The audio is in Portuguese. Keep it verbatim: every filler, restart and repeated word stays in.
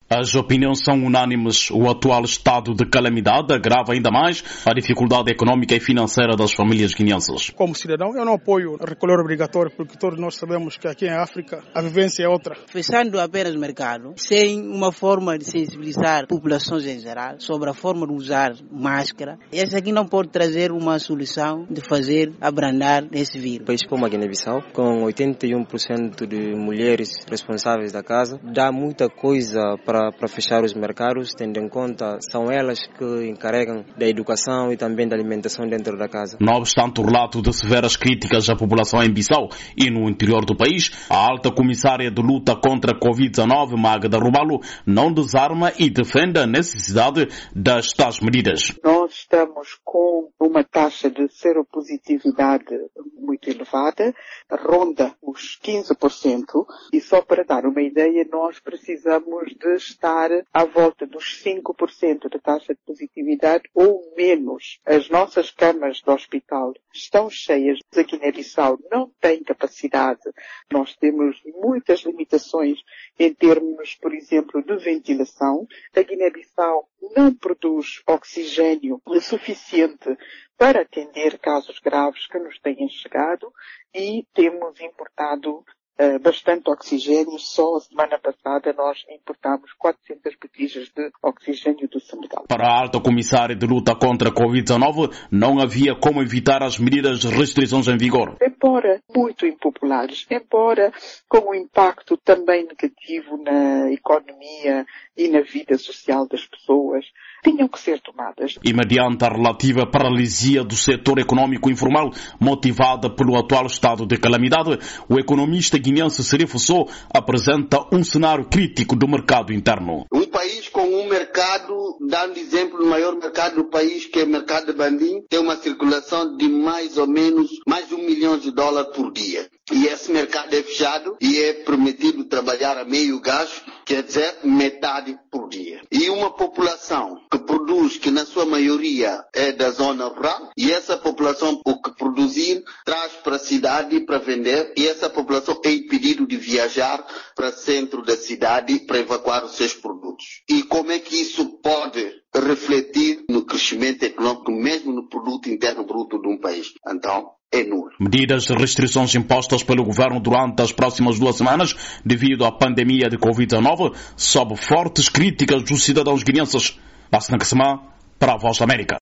As opiniões são unânimes. O atual estado de calamidade agrava ainda mais a dificuldade econômica e financeira das famílias guineenses. Como cidadão, eu não apoio a recolher obrigatório, porque todos nós sabemos que aqui em África a vivência é outra. Fechando apenas o mercado, sem uma forma de sensibilizar populações em geral sobre a forma de usar máscara, essa aqui não pode trazer uma solução de fazer abrandar esse vírus. O país como a Guiné-Bissau, com oitenta e um por cento de mulheres responsáveis da casa, dá muita coisa para para fechar os mercados, tendo em conta são elas que encarregam da educação e também da alimentação dentro da casa. Não obstante o relato de severas críticas à população em Bissau e no interior do país, a alta comissária de luta contra a covid dezenove, Magda Rubalo, não desarma e defende a necessidade das tais medidas. Nós estamos com uma taxa de seropositividade muito elevada, ronda os quinze por cento, e só para dar uma ideia, nós precisamos de estar à volta dos cinco por cento de taxa de positividade ou menos. As nossas camas de hospital estão cheias. A Guiné-Bissau não tem capacidade. Nós temos muitas limitações em termos, por exemplo, de ventilação. A Guiné-Bissau não produz oxigênio suficiente para atender casos graves que nos têm chegado e temos importado Uh, bastante oxigênio. Só a semana passada nós importámos quatrocentas botijas de oxigênio do Senegal. Para a alta comissária de luta contra a covid dezenove, não havia como evitar as medidas de restrições em vigor. Embora muito impopulares, embora com um impacto também negativo na economia e na vida social das pessoas, tinham que ser tomadas. E mediante a relativa paralisia do setor econômico informal, motivada pelo atual estado de calamidade, o economista guineense Serifo Sow apresenta um cenário crítico do mercado interno. Um país com um mercado, dando exemplo, o maior mercado do país, que é o mercado de Bandim, tem uma circulação de mais ou menos mais de um milhão de dólares por dia. E esse mercado é fechado e é permitido trabalhar a meio gás, quer dizer, metade por dia. E uma população que produz, que na sua maioria é da zona rural, e essa população, o que produzir, traz para a cidade para vender, e essa população é impedido de viajar para o centro da cidade para evacuar os seus produtos. E como é que isso pode refletir no crescimento econômico, mesmo no produto interno bruto de um país? Então, é nulo. Medidas de restrições impostas pelo governo durante as próximas duas semanas, devido à pandemia de covid dezenove, sob fortes críticas dos cidadãos guineenses. Bassina Kassama, para a Voz da América.